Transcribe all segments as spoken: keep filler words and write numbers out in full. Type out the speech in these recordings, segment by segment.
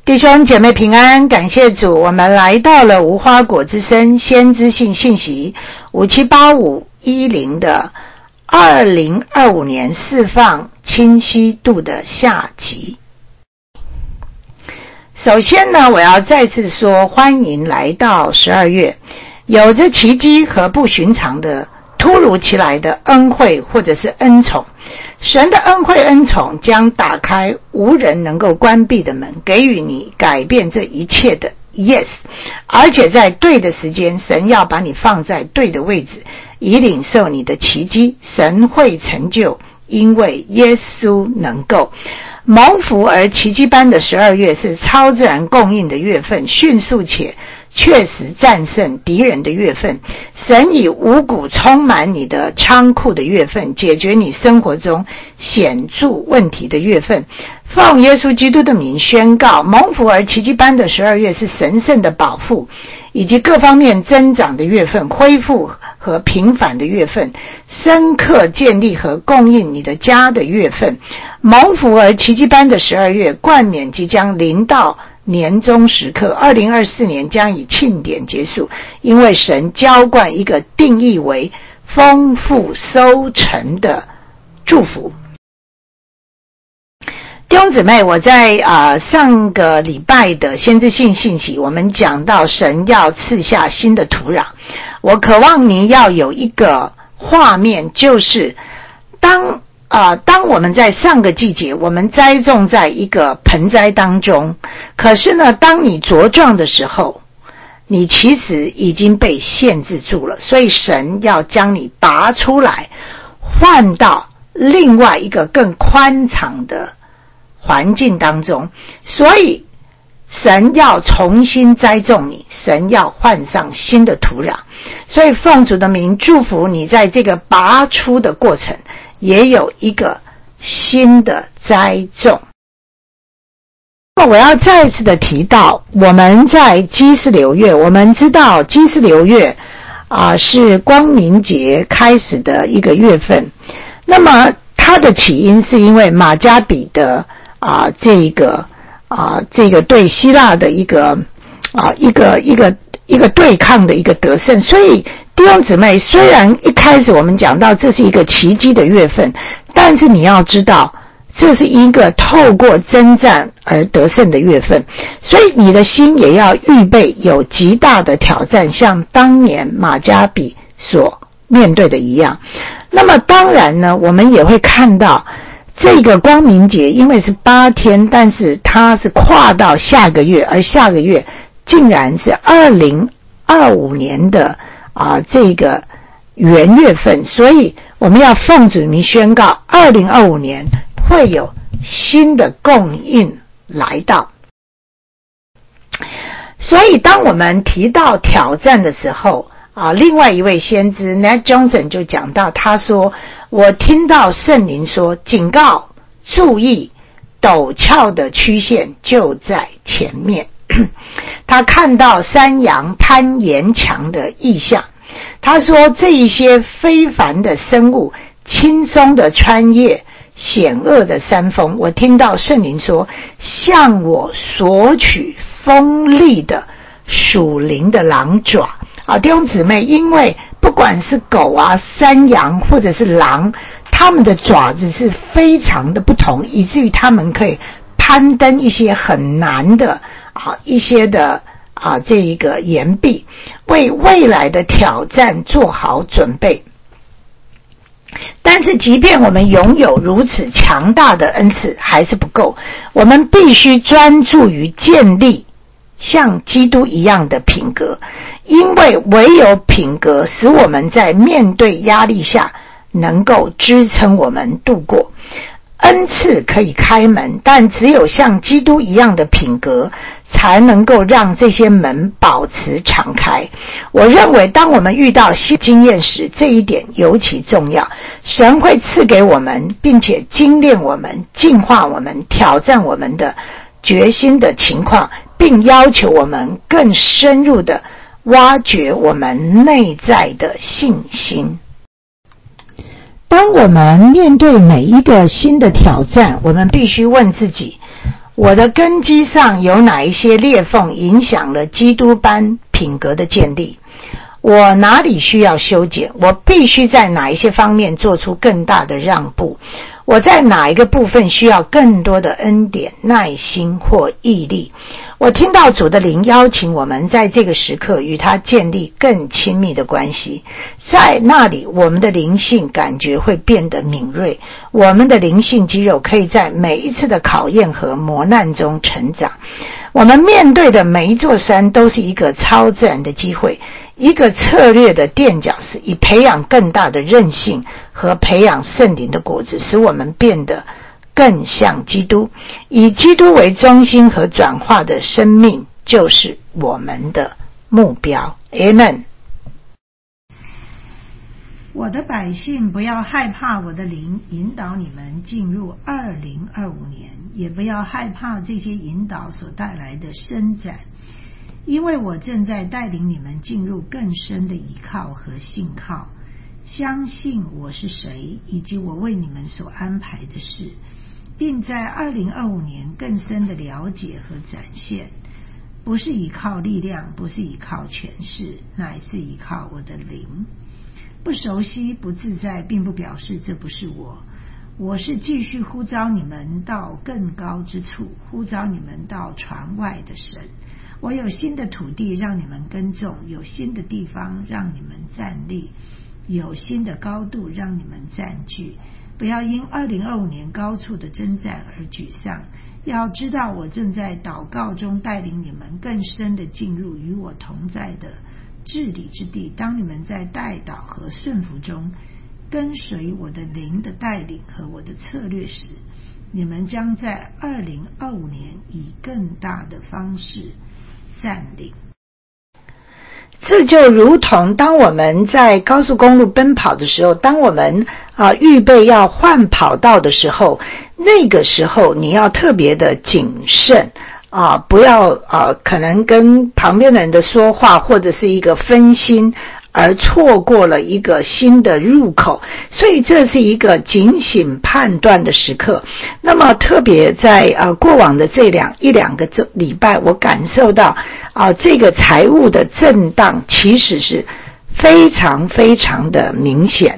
弟兄姐妹平安，感谢主，我们来到了无花果之声先知性信息五七八五一零的二零二五年释放清晰度的下集。首先呢，我要再次说欢迎来到十二月，有着奇迹和不寻常的突如其来的恩惠或者是恩宠。神的恩惠恩宠将打开无人能够关闭的门，给予你改变这一切的 yes， 而且在对的时间，神要把你放在对的位置，以领受你的奇迹。神会成就，因为耶稣能够。蒙福而奇迹般的十二月是超自然供应的月份，迅速且确实战胜敌人的月份，神以五谷充满你的仓库的月份，解决你生活中显著问题的月份。奉耶稣基督的名宣告，蒙福而奇迹般的十二月是神圣的保护以及各方面增长的月份，恢复和平反的月份，深刻建立和供应你的家的月份。蒙福而奇迹般的十二月，冠冕即将临到年终时刻，二零二四年将以庆典结束，因为神浇灌一个定义为丰富收成的祝福。弟兄姊妹，我在呃上个礼拜的先知性信息，我们讲到神要赐下新的土壤。我渴望你要有一个画面，就是当呃当我们在上个季节，我们栽种在一个盆栽当中，可是呢，当你茁壮的时候，你其实已经被限制住了，所以神要将你拔出来，换到另外一个更宽敞的环境当中，所以神要重新栽种你，神要换上新的土壤。所以奉主的名祝福你，在这个拔出的过程也有一个新的栽种。我要再次的提到，我们在基斯流月，我们知道基斯流月啊、呃、是光明节开始的一个月份。那么它的起因是因为马加比的啊，这个啊，这个对希腊的一个啊，一个一个一个对抗的一个得胜。所以弟兄姊妹，虽然一开始我们讲到这是一个奇迹的月份，但是你要知道，这是一个透过征战而得胜的月份，所以你的心也要预备有极大的挑战，像当年马加比所面对的一样。那么当然呢，我们也会看到这个光明节因为是八天，但是它是跨到下个月，而下个月竟然是二零二五年的啊、呃、这个元月份，所以我们要奉主名宣告，二零二五年会有新的供应来到。所以当我们提到挑战的时候啊，另外一位先知 Nat Johnson 就讲到，他说，我听到圣灵说，警告，注意，陡峭的曲线就在前面。他看到山羊攀岩墙的异象，他说这一些非凡的生物轻松的穿越险恶的山峰。我听到圣灵说，向我索取锋利的属灵的狼爪。啊，弟兄姊妹，因为不管是狗啊、山羊或者是狼，它们的爪子是非常的不同，以至于它们可以攀登一些很难的啊一些的啊这一个岩壁，为未来的挑战做好准备。但是即便我们拥有如此强大的恩赐还是不够，我们必须专注于建立像基督一样的品格，因为唯有品格使我们在面对压力下能够支撑我们度过。恩赐可以开门，但只有像基督一样的品格才能够让这些门保持敞开。我认为当我们遇到新经验时，这一点尤其重要。神会赐给我们，并且精炼我们、净化我们、挑战我们的决心的情况，并要求我们更深入的挖掘我们内在的信心。当我们面对每一个新的挑战，我们必须问自己， 我的根基上有哪一些裂缝影响了基督般品格的建立？我哪里需要修剪？我必须在哪一些方面做出更大的让步？我在哪一个部分需要更多的恩典、耐心或毅力？我听到主的灵邀请我们在这个时刻与他建立更亲密的关系，在那里我们的灵性感觉会变得敏锐，我们的灵性肌肉可以在每一次的考验和磨难中成长。我们面对的每一座山都是一个超自然的机会，一个策略的垫脚石，以培养更大的韧性和培养圣灵的果子，使我们变得更像基督。以基督为中心和转化的生命就是我们的目标。 Amen。 我的百姓，不要害怕我的灵引导你们进入二零二五年，也不要害怕这些引导所带来的伸展，因为我正在带领你们进入更深的依靠和信靠，相信我是谁，以及我为你们所安排的事，并在二零二五年更深的了解和展现。不是依靠力量，不是依靠权势，乃是依靠我的灵。不熟悉不自在并不表示这不是我，我是继续呼召你们到更高之处，呼召你们到船外的神。我有新的土地让你们耕种，有新的地方让你们站立，有新的高度让你们占据。不要因二零二五年高处的征战而沮丧，要知道我正在祷告中带领你们更深的进入与我同在的治理之地。当你们在代祷和顺服中跟随我的灵的带领和我的策略时，你们将在二零二五年以更大的方式占领。 这就如同当我们在高速公路奔跑的时候，当我们啊、呃、预备要换跑道的时候，那个时候你要特别的谨慎啊，不要啊可能跟旁边的人的说话或者是一个分心而错过了一个新的入口，所以这是一个警醒判断的时刻。那么特别在呃过往的这两一两个周礼拜，我感受到啊、呃、这个财务的震荡其实是非常非常的明显。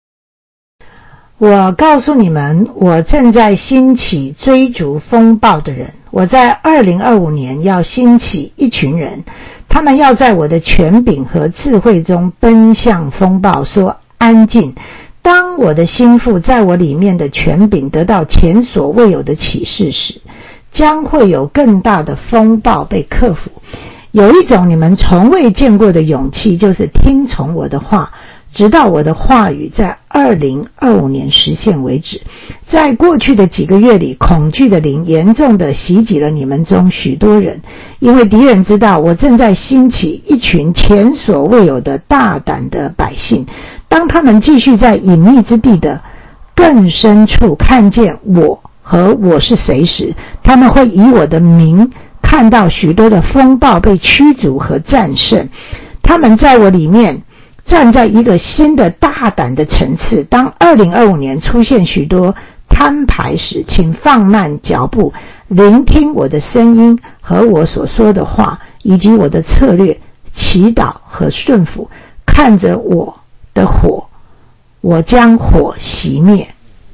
我告诉你们，我正在兴起追逐风暴的人。我在二零二五年要兴起一群人，他们要在我的权柄和智慧中奔向风暴，说安静。当我的心腹在我里面的权柄得到前所未有的启示时，将会有更大的风暴被克服。有一种你们从未见过的勇气，就是听从我的话，直到我的话语在二零二五年实现为止。在过去的几个月里，恐惧的灵严重地袭击了你们中许多人，因为敌人知道我正在兴起一群前所未有的大胆的百姓。当他们继续在隐秘之地的更深处看见我和我是谁时，他们会以我的名看到许多的风暴被驱逐和战胜。他们在我里面站在一个新的大胆的层次。当二零二五年出现许多摊牌时，请放慢脚步，聆听我的声音和我所说的话，以及我的策略、祈祷和顺服。看着我的火，我将火熄灭。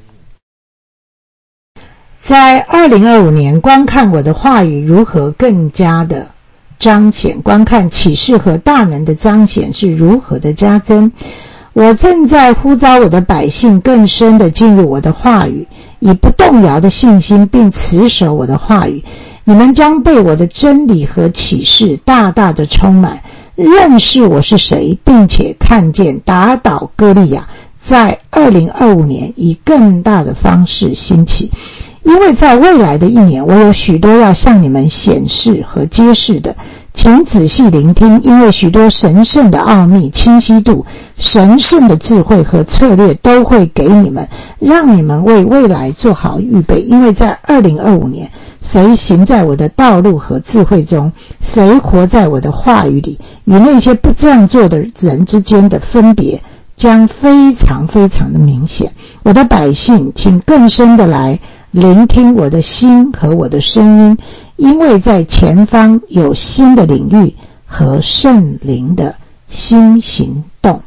在二零二五年，观看我的话语如何更加的彰显，观看启示和大能的彰显是如何的加增。我正在呼召我的百姓更深地进入我的话语，以不动摇的信心并持守我的话语。你们将被我的真理和启示大大的充满，认识我是谁，并且看见打倒歌利亚在二零二五年以更大的方式兴起。因为在未来的一年，我有许多要向你们显示和揭示的，请仔细聆听，因为许多神圣的奥秘、清晰度、神圣的智慧和策略都会给你们，让你们为未来做好预备。因为在二零二五年，谁行在我的道路和智慧中，谁活在我的话语里，与那些不这样做的人之间的分别将非常非常的明显。我的百姓，请更深的来聆听我的心和我的声音，因为在前方有新的领域和圣灵的新行动。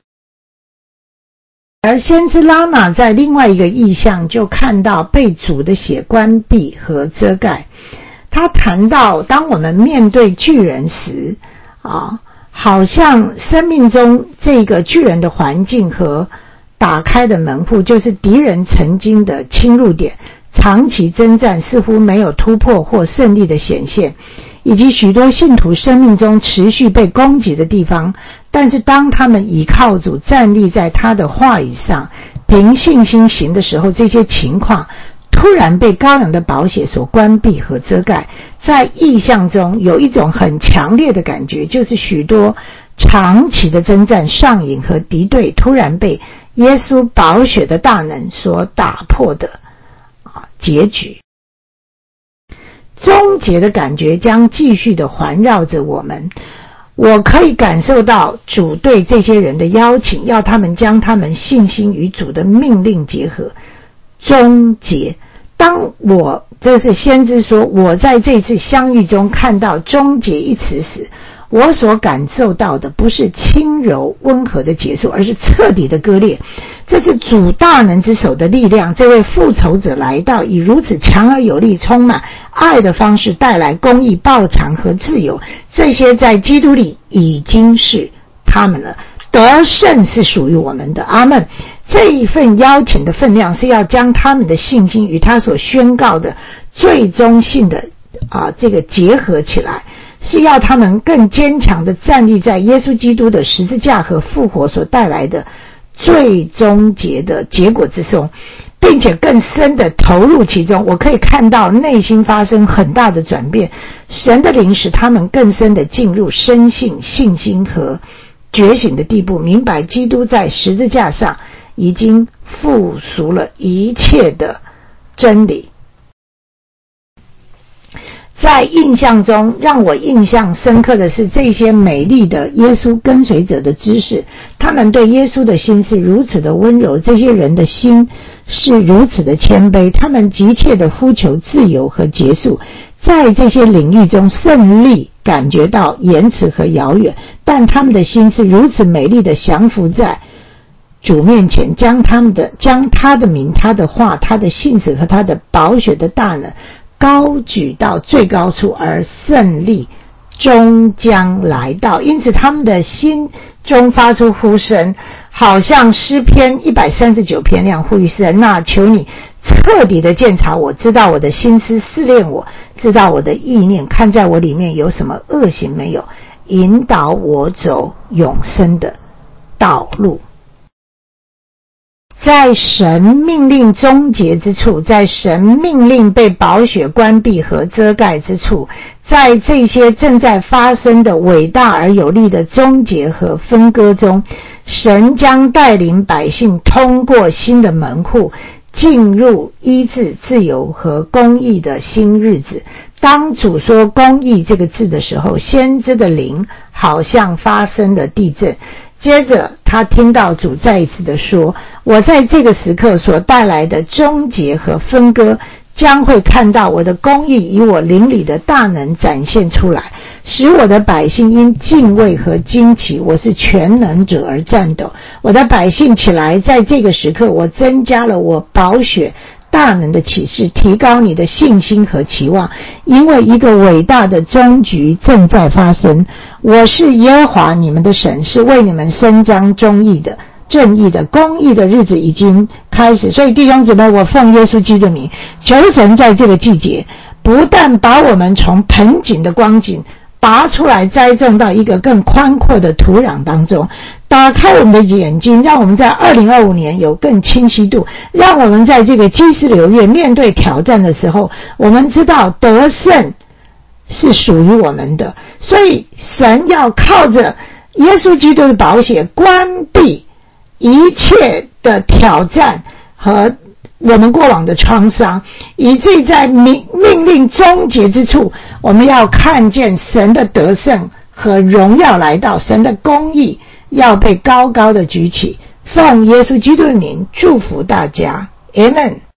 而先知拉玛在另外一个意象就看到被主的血关闭和遮盖。他谈到当我们面对巨人时啊，好像生命中这个巨人的环境和打开的门户，就是敌人曾经的侵入点，长期征战似乎没有突破或胜利的显现，以及许多信徒生命中持续被攻击的地方。但是当他们倚靠主，站立在他的话语上，凭信心行的时候，这些情况突然被羔羊的宝血所关闭和遮盖。在意象中有一种很强烈的感觉，就是许多长期的征战上瘾和敌对突然被耶稣宝血的大能所打破的啊结局。终结的感觉将继续的环绕着我们。我可以感受到主对这些人的邀请，要他们将他们信心与主的命令结合。终结，当我这是先知说，我在这次相遇中看到终结一词时，我所感受到的不是轻柔温和的结束，而是彻底的割裂。这是主大能之手的力量，这位复仇者来到，以如此强而有力、充满爱的方式带来公义、报偿和自由。这些在基督里已经是他们了，得胜是属于我们的。阿们。这一份邀请的分量是要将他们的信心与他所宣告的最终性的啊这个结合起来，是要他们更坚强地站立在耶稣基督的十字架和复活所带来的最终结的结果之中，并且更深地投入其中。我可以看到内心发生很大的转变，神的灵使他们更深地进入深信、信心和觉醒的地步，明白基督在十字架上已经复赎了一切的真理。在印象中，让我印象深刻的是这些美丽的耶稣跟随者的知识，他们对耶稣的心是如此的温柔，这些人的心是如此的谦卑，他们急切的呼求自由和结束。在这些领域中，胜利感觉到延迟和遥远，但他们的心是如此美丽的降服在主面前，将他们的将他的名、他的话、他的信使和他的宝血的大能高举到最高处，而胜利终将来到。因此他们的心中发出呼声，好像诗篇一百三十九篇那样呼吁神啊，求你彻底的鉴察我，知道我的心思，试炼我，知道我的意念，看在我里面有什么恶行没有，引导我走永生的道路。在神命令终结之处，在神命令被宝血关闭和遮盖之处，在这些正在发生的伟大而有力的终结和分割中，神将带领百姓通过新的门户，进入医治、自由和公义的新日子。当主说公义这个字的时候，先知的灵好像发生了地震。接着他听到主再一次的说，我在这个时刻所带来的终结和分割，将会看到我的公义以我灵里的大能展现出来，使我的百姓因敬畏和惊奇，我是全能者而战斗。我的百姓起来，在这个时刻我增加了我宝血大能的启示，提高你的信心和期望，因为一个伟大的终局正在发生。我是耶和华你们的神，是为你们伸张公义的、正义的、公义的日子已经开始。所以弟兄姊妹，我奉耶稣基督的名，求神在这个季节不但把我们从盆景的光景拔出来，栽种到一个更宽阔的土壤当中，打开我们的眼睛，让我们在二零二五年有更清晰度，让我们在这个基石流月面对挑战的时候，我们知道得胜是属于我们的。所以神要靠着耶稣基督的宝血关闭一切的挑战和我们过往的创伤，以至于在命命令终结之处，我们要看见神的得胜和荣耀来到，神的公义要被高高的举起。奉耶稣基督的名祝福大家， Amen。